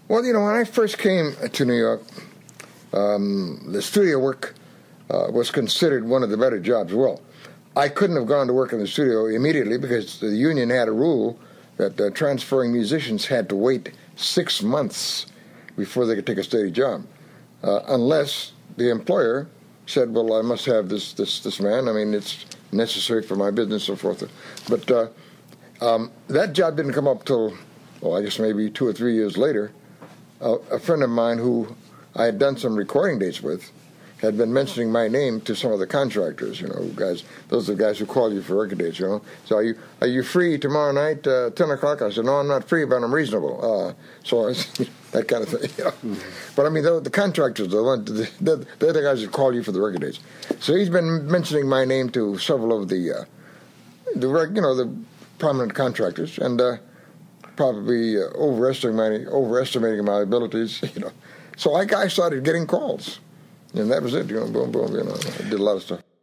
Well, when I first came to New York, the studio work was considered one of the better jobs. Well, I couldn't have gone to work in the studio immediately because the union had a rule that transferring musicians had to wait 6 months before they could take a steady job, unless the employer said, "Well, I must have this man. I mean, it's necessary for my business," and so forth. But that job didn't come up till, I guess maybe 2 or 3 years later. A friend of mine who I had done some recording dates with had been mentioning my name to some of the contractors, guys. Those are the guys who call you for record dates, So are you free tomorrow night, 10 o'clock? I said, "No, I'm not free, but I'm reasonable." So that kind of thing, Mm-hmm. But I mean, the contractors, they're the guys that call you for the record dates. So he's been mentioning my name to several of the prominent contractors, and probably overestimating my abilities, So I started getting calls. And that was it, boom, boom, I did a lot of stuff.